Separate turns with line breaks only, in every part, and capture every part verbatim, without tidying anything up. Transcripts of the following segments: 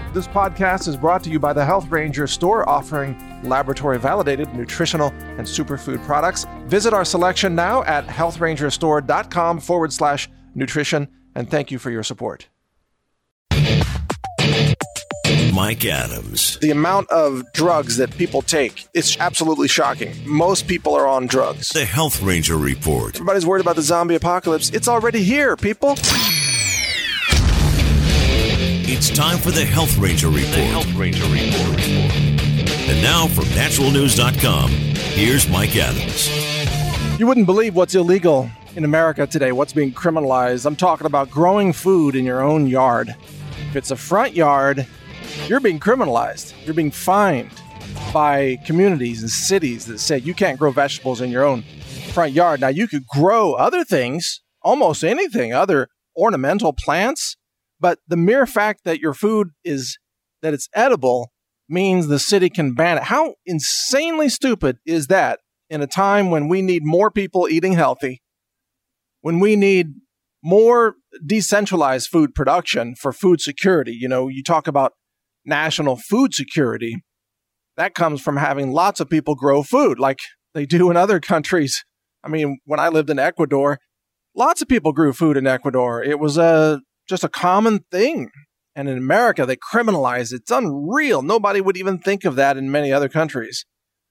This podcast is brought to you by the Health Ranger store, offering laboratory-validated nutritional and superfood products. Visit our selection now at healthrangerstore.com forward slash nutrition, and thank you for your support.
Mike Adams.
The amount of drugs that people take, it's absolutely shocking. Most people are on drugs.
The Health Ranger Report.
Everybody's worried about the zombie apocalypse. It's already here, people.
It's time for the Health Ranger Report. The Health Ranger Report. And now from natural news dot com, here's Mike Adams.
You wouldn't believe what's illegal in America today, what's being criminalized. I'm talking about growing food in your own yard. If it's a front yard, you're being criminalized. You're being fined by communities and cities that say you can't grow vegetables in your own front yard. Now, you could grow other things, almost anything, other ornamental plants, but the mere fact that your food is, that it's edible, means the city can ban it. How insanely stupid is that in a time when we need more people eating healthy, when we need more decentralized food production for food security? You know, you talk about national food security. That comes from having lots of people grow food like they do in other countries. I mean, when I lived in Ecuador, lots of people grew food in Ecuador. It was a just a common thing. And in America, they criminalize it. It's unreal. Nobody would even think of that in many other countries.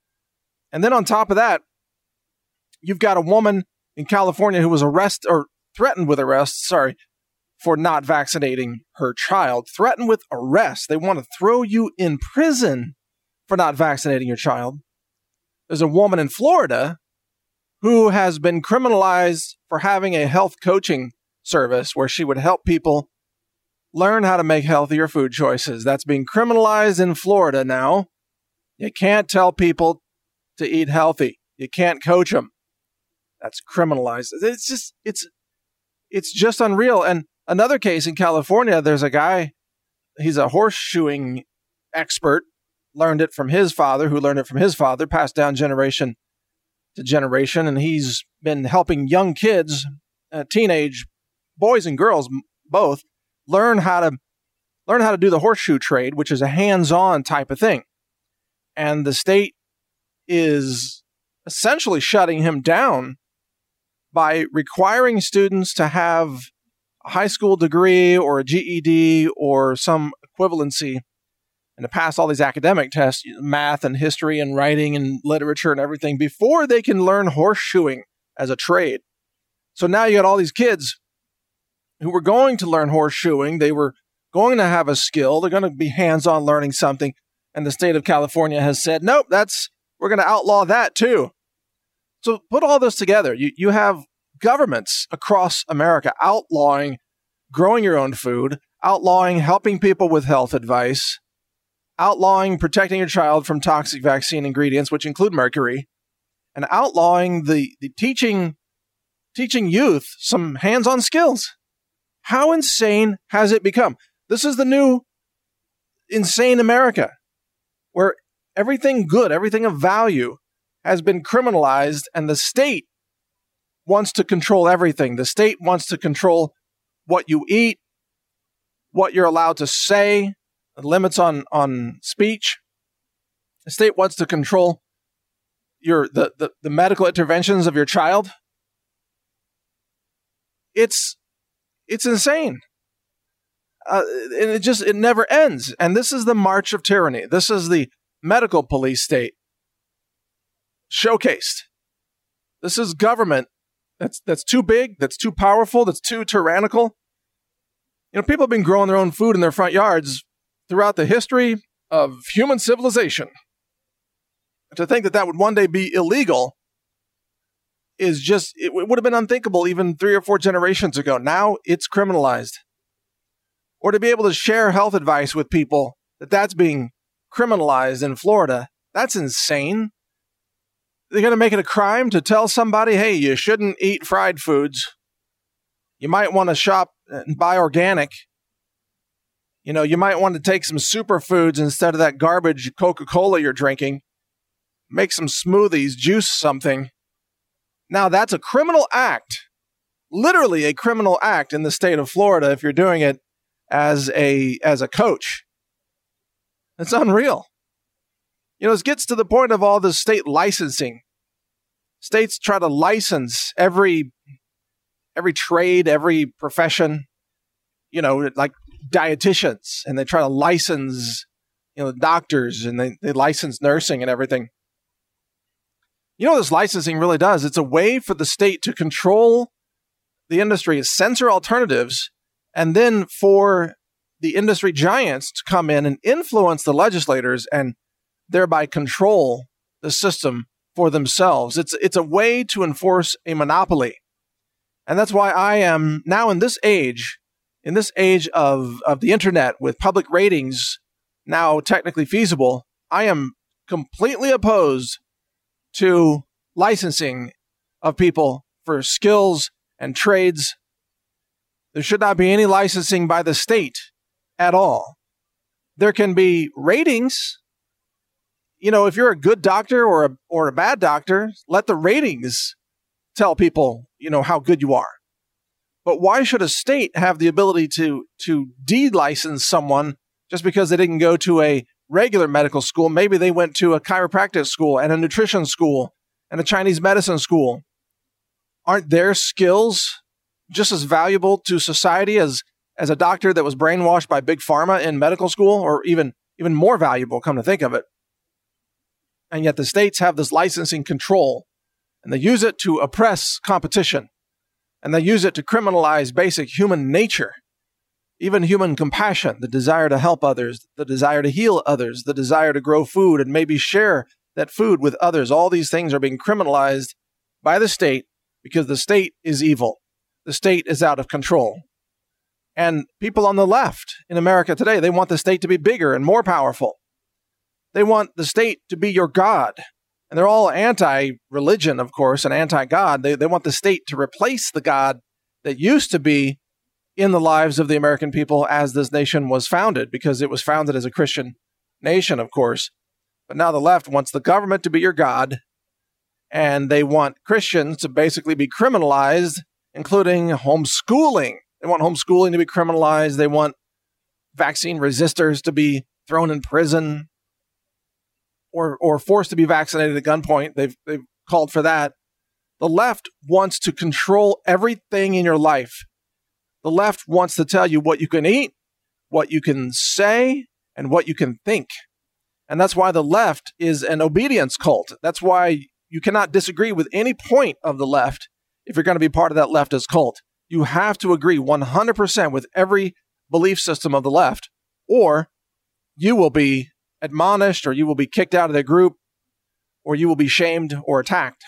And then on top of that, you've got a woman in California who was arrested or threatened with arrest, sorry, for not vaccinating her child. Threatened with arrest. They want to throw you in prison for not vaccinating your child. There's a woman in Florida who has been criminalized for having a health coaching service where she would help people learn how to make healthier food choices. That's being criminalized in Florida now. You can't tell people to eat healthy. You can't coach them. That's criminalized. It's just, it's, it's just unreal. And another case in California, there's a guy, he's a horseshoeing expert, learned it from his father, who learned it from his father, passed down generation to generation. And he's been helping young kids, uh, teenage boys and girls, both, learn how to learn how to do the horseshoe trade, which is a hands-on type of thing. And the state is essentially shutting him down by requiring students to have a high school degree or a G E D or some equivalency and to pass all these academic tests, math and history and writing and literature and everything, before they can learn horseshoeing as a trade. So now you got all these kids who were going to learn horseshoeing. They were going to have a skill. They're going to be hands-on learning something. And the state of California has said, nope, that's, we're going to outlaw that too. So put all this together. You, you have governments across America outlawing growing your own food, outlawing helping people with health advice, outlawing protecting your child from toxic vaccine ingredients, which include mercury, and outlawing the, the teaching, teaching youth some hands-on skills. How insane has it become? This is the new insane America, where everything good, everything of value has been criminalized, and the state wants to control everything. The state wants to control what you eat, what you're allowed to say, the limits on, on speech. The state wants to control your the, the, the medical interventions of your child. It's It's insane. Uh, and it just, it never ends. And this is the march of tyranny. This is the medical police state showcased. This is government that's that's too big, that's too powerful, that's too tyrannical. You know, people have been growing their own food in their front yards throughout the history of human civilization. To think that that would one day be illegal is just, it would have been unthinkable even three or four generations ago. Now it's criminalized. Or to be able to share health advice with people, that that's being criminalized in Florida. That's insane. They're going to make it a crime to tell somebody, hey, you shouldn't eat fried foods. You might want to shop and buy organic. You know, you might want to take some superfoods instead of that garbage Coca-Cola you're drinking. Make some smoothies, juice something. Now, that's a criminal act, literally a criminal act in the state of Florida if you're doing it as a as a coach. It's unreal. You know, this gets to the point of all this state licensing. States try to license every every trade, every profession, you know, like dietitians, and they try to license, you know, doctors, and they, they license nursing and everything. You know what this licensing really does? It's a way for the state to control the industry, censor alternatives, and then for the industry giants to come in and influence the legislators and thereby control the system for themselves. It's it's a way to enforce a monopoly. And that's why I am now in this age, in this age of, of the internet with public ratings now technically feasible, I am completely opposed to licensing of people for skills and trades. There should not be any licensing by the state at all. There can be ratings. You know, if you're a good doctor or a, or a bad doctor, let the ratings tell people, you know, how good you are. But why should a state have the ability to, to de-license someone just because they didn't go to a regular medical school? Maybe they went to a chiropractic school and a nutrition school and a Chinese medicine school. Aren't their skills just as valuable to society as, as a doctor that was brainwashed by Big Pharma in medical school, or even, even more valuable, come to think of it? And yet the states have this licensing control, and they use it to oppress competition, and they use it to criminalize basic human nature, even human compassion, the desire to help others, the desire to heal others, the desire to grow food and maybe share that food with others. All these things are being criminalized by the state because the state is evil. The state is out of control. And people on the left in America today, they want the state to be bigger and more powerful. They want the state to be your God. And they're all anti-religion, of course, and anti-God. They, they want the state to replace the God that used to be in the lives of the American people as this nation was founded, because it was founded as a Christian nation, of course. But now the left wants the government to be your God, and they want Christians to basically be criminalized, including homeschooling. They want homeschooling to be criminalized. They want vaccine resistors to be thrown in prison or or forced to be vaccinated at gunpoint. They've, they've called for that. The left wants to control everything in your life. The left wants to tell you what you can eat, what you can say, and what you can think. And that's why the left is an obedience cult. That's why you cannot disagree with any point of the left if you're going to be part of that leftist cult. You have to agree one hundred percent with every belief system of the left, or you will be admonished, or you will be kicked out of their group, or you will be shamed or attacked.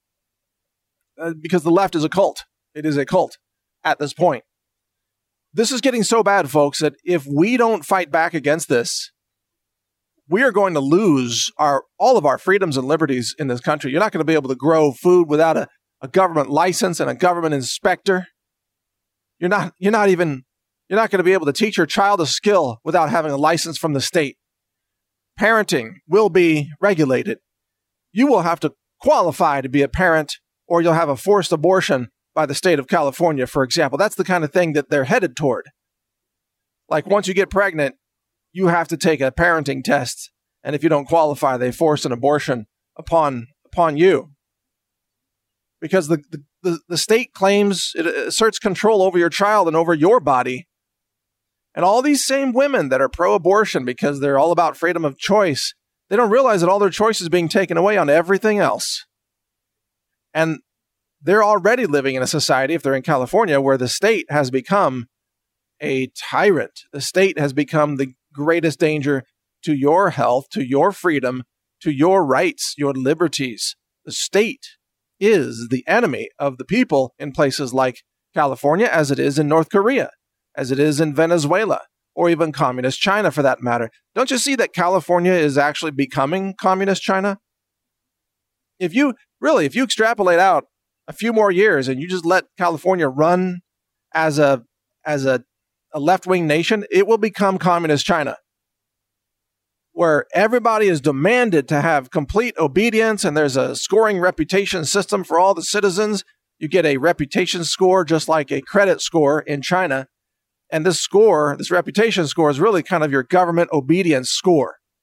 Uh, because the left is a cult. It is a cult at this point. This is getting so bad, folks, that if we don't fight back against this, we are going to lose our all of our freedoms and liberties in this country. You're not going to be able to grow food without a, a government license and a government inspector. You're not, you're not even, you're not going to be able to teach your child a skill without having a license from the state. Parenting will be regulated. You will have to qualify to be a parent, or you'll have a forced abortion by the state of California, for example. That's the kind of thing that they're headed toward. Like, once you get pregnant, you have to take a parenting test, and if you don't qualify, they force an abortion upon upon you. Because the, the, the state claims, it asserts control over your child and over your body. And all these same women that are pro-abortion because they're all about freedom of choice, they don't realize that all their choice is being taken away on everything else. And they're already living in a society, if they're in California, where the state has become a tyrant. The state has become the greatest danger to your health, to your freedom, to your rights, your liberties. The state is the enemy of the people in places like California, as it is in North Korea, as it is in Venezuela, or even communist China for that matter. Don't you see that California is actually becoming communist China? If you, really, if you extrapolate out a few more years and you just let California run as a, as a, a left-wing nation, it will become communist China, where everybody is demanded to have complete obedience, and there's a scoring reputation system for all the citizens. You get a reputation score just like a credit score in China. And this score, this reputation score, is really kind of your government obedience score.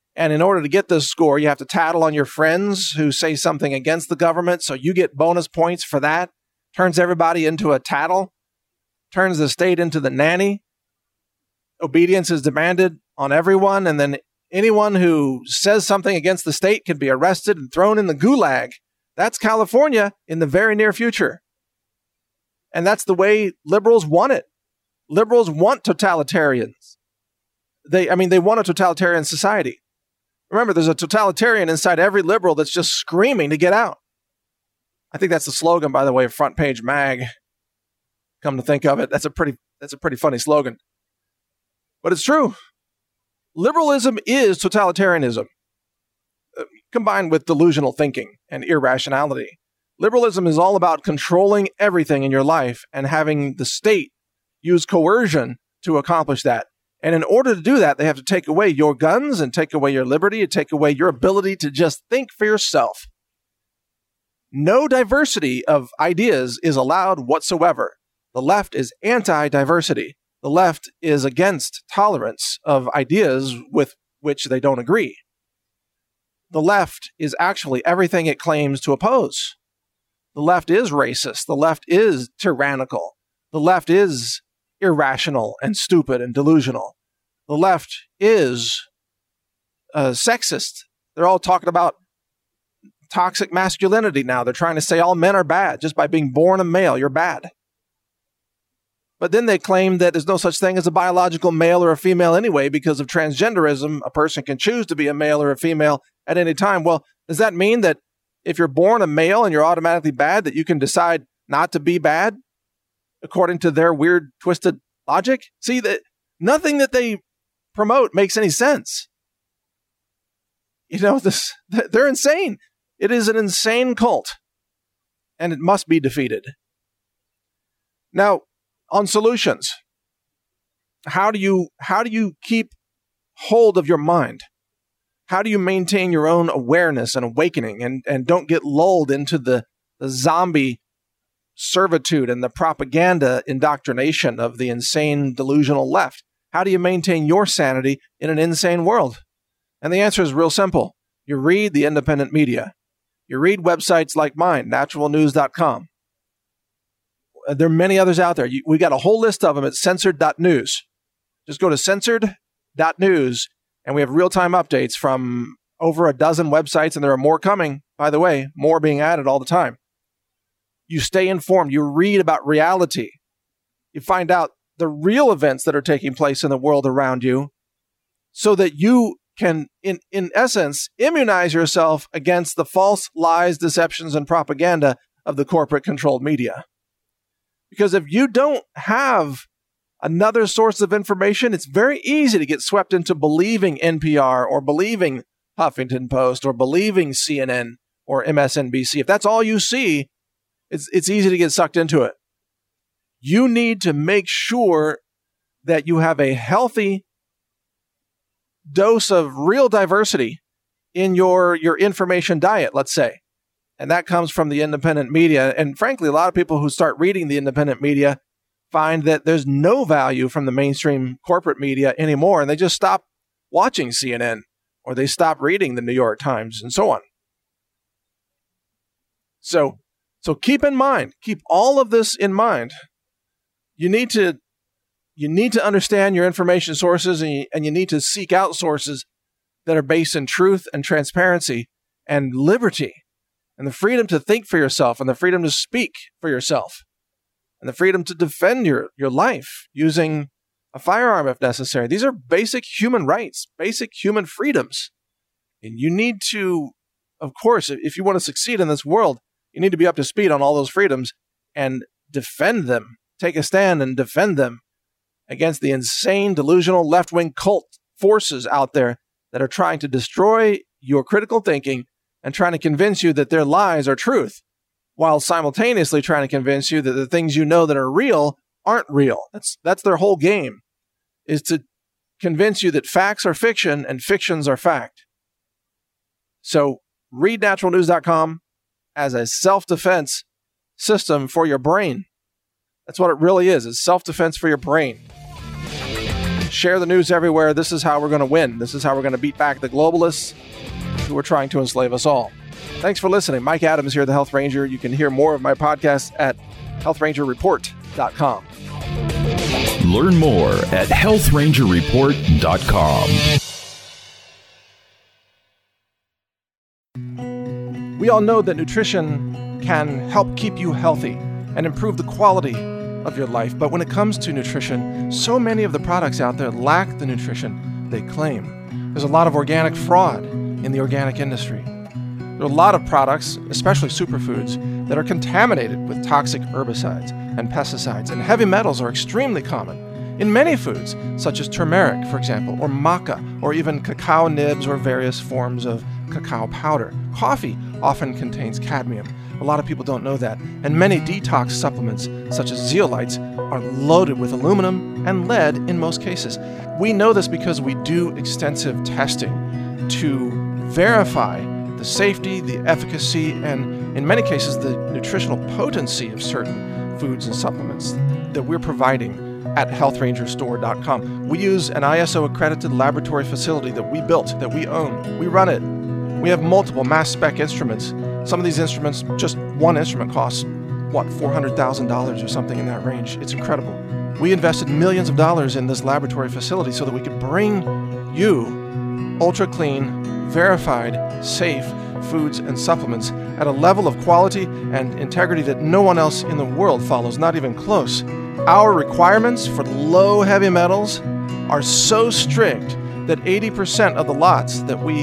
And in order to get this score, you have to tattle on your friends who say something against the government. So you get bonus points for that. Turns everybody into a tattle. Turns the state into the nanny. Obedience is demanded on everyone. And then anyone who says something against the state can be arrested and thrown in the gulag. That's California in the very near future. And that's the way liberals want it. Liberals want totalitarians. They, I mean, they want a totalitarian society. Remember, there's a totalitarian inside every liberal that's just screaming to get out. I think that's the slogan, by the way, of Front Page Mag. Come to think of it, that's a pretty that's a pretty funny slogan. But it's true. Liberalism is totalitarianism, uh, combined with delusional thinking and irrationality. Liberalism is all about controlling everything in your life and having the state use coercion to accomplish that. And in order to do that, they have to take away your guns and take away your liberty and take away your ability to just think for yourself. No diversity of ideas is allowed whatsoever. The left is anti-diversity. The left is against tolerance of ideas with which they don't agree. The left is actually everything it claims to oppose. The left is racist. The left is tyrannical. The left is irrational and stupid and delusional. The left is uh, sexist. They're all talking about toxic masculinity now. They're trying to say all men are bad. Just by being born a male, you're bad. But then they claim that there's no such thing as a biological male or a female anyway because of transgenderism. A person can choose to be a male or a female at any time. Well, does that mean that if you're born a male and you're automatically bad, that you can decide not to be bad according to their weird, twisted logic? See, that nothing that they promote makes any sense. You know, this they're insane. It is an insane cult, and it must be defeated. Now, on solutions, how do you how do you keep hold of your mind? How do you maintain your own awareness and awakening and, and don't get lulled into the, the zombie servitude and the propaganda indoctrination of the insane, delusional left? How do you maintain your sanity in an insane world? And the answer is real simple. You read the independent media. You read websites like mine, natural news dot com. There are many others out there. You, we got a whole list of them at censored dot news. Just go to censored dot news, and we have real-time updates from over a dozen websites, and there are more coming, by the way, more being added all the time. You stay informed. You read about reality. You find out the real events that are taking place in the world around you so that you can, in, in essence, immunize yourself against the false lies, deceptions, and propaganda of the corporate-controlled media. Because if you don't have another source of information, it's very easy to get swept into believing N P R or believing Huffington Post or believing C N N or M S N B C. If that's all you see, it's it's easy to get sucked into it. You need to make sure that you have a healthy dose of real diversity in your, your information diet, let's say. And that comes from the independent media. And frankly, a lot of people who start reading the independent media find that there's no value from the mainstream corporate media anymore. And they just stop watching C N N or they stop reading the New York Times and so on. So, so keep in mind, keep all of this in mind. You need to, you need to understand your information sources and you, and you need to seek out sources that are based in truth and transparency and liberty. And the freedom to think for yourself, and the freedom to speak for yourself, and the freedom to defend your, your life using a firearm if necessary. These are basic human rights, basic human freedoms. And you need to, of course, if you want to succeed in this world, you need to be up to speed on all those freedoms and defend them. Take a stand and defend them against the insane, delusional left-wing cult forces out there that are trying to destroy your critical thinking and trying to convince you that their lies are truth, while simultaneously trying to convince you that the things you know that are real aren't real. That's that's their whole game, is to convince you that facts are fiction and fictions are fact. So read natural news dot com as a self-defense system for your brain. That's what it really is. It's self-defense for your brain. Share the news everywhere. This is how we're going to win. This is how we're going to beat back the globalists who are trying to enslave us all. Thanks for listening. Mike Adams here, the Health Ranger. You can hear more of my podcasts at health ranger report dot com.
Learn more at health ranger report dot com.
We all know that nutrition can help keep you healthy and improve the quality of your life. But when it comes to nutrition, so many of the products out there lack the nutrition they claim. There's a lot of organic fraud in the organic industry. There are a lot of products, especially superfoods, that are contaminated with toxic herbicides and pesticides, and heavy metals are extremely common in many foods, such as turmeric, for example, or maca, or even cacao nibs or various forms of cacao powder. Coffee often contains cadmium. A lot of people don't know that. And many detox supplements, such as zeolites, are loaded with aluminum and lead in most cases. We know this because we do extensive testing to verify the safety, the efficacy, and in many cases, the nutritional potency of certain foods and supplements that we're providing at health ranger store dot com. We use an I S O accredited laboratory facility that we built, that we own. We run it. We have multiple mass spec instruments. Some of these instruments, just one instrument costs, what, four hundred thousand dollars or something in that range. It's incredible. We invested millions of dollars in this laboratory facility so that we could bring you ultra clean, verified, safe foods and supplements at a level of quality and integrity that no one else in the world follows, not even close. Our requirements for low heavy metals are so strict that eighty percent of the lots that we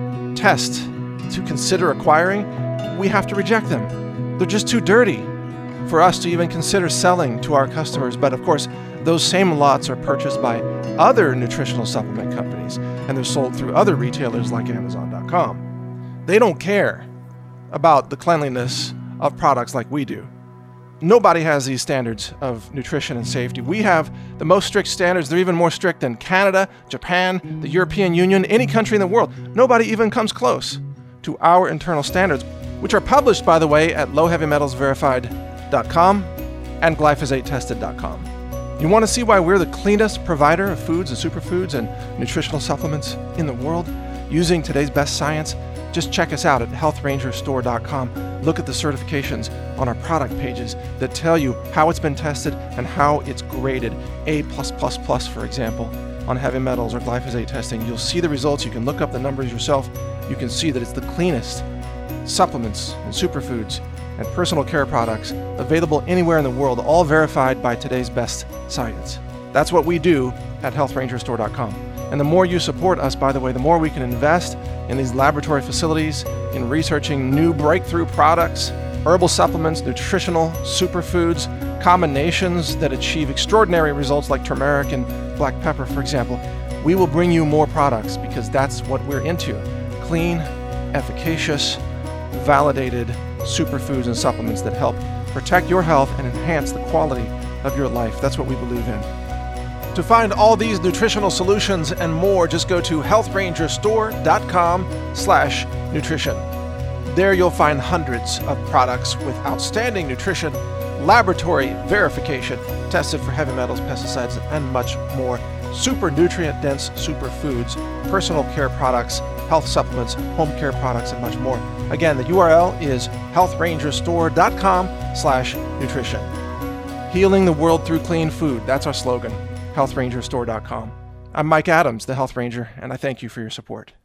test to consider acquiring, we have to reject them. They're just too dirty for us to even consider selling to our customers. But of course, those same lots are purchased by other nutritional supplement companies, and they're sold through other retailers like amazon dot com. They don't care about the cleanliness of products like we do. Nobody has these standards of nutrition and safety. We have the most strict standards. They're even more strict than Canada, Japan, the European Union, any country in the world. Nobody even comes close to our internal standards, which are published, by the way, at low heavy metals verified dot com and glyphosate tested dot com. You want to see why we're the cleanest provider of foods and superfoods and nutritional supplements in the world using today's best science? Just check us out at health ranger store dot com. Look at the certifications on our product pages that tell you how it's been tested and how it's graded. A plus plus plus, for example, on heavy metals or glyphosate testing. You'll see the results. You can look up the numbers yourself. You can see that it's the cleanest supplements and superfoods and personal care products available anywhere in the world, all verified by today's best science. That's what we do at health ranger store dot com. And the more you support us, by the way, the more we can invest in these laboratory facilities, in researching new breakthrough products, herbal supplements, nutritional superfoods, combinations that achieve extraordinary results like turmeric and black pepper, for example. We will bring you more products because that's what we're into. Clean, efficacious, validated superfoods and supplements that help protect your health and enhance the quality of your life. That's what we believe in. To find all these nutritional solutions and more, just go to health ranger store dot com slash nutrition. There you'll find hundreds of products with outstanding nutrition, laboratory verification, tested for heavy metals, pesticides, and much more. Super nutrient-dense superfoods, personal care products, health supplements, home care products, and much more. Again, the U R L is health ranger store dot com slash nutrition. Healing the world through clean food. That's our slogan. health ranger store dot com. I'm Mike Adams, the Health Ranger, and I thank you for your support.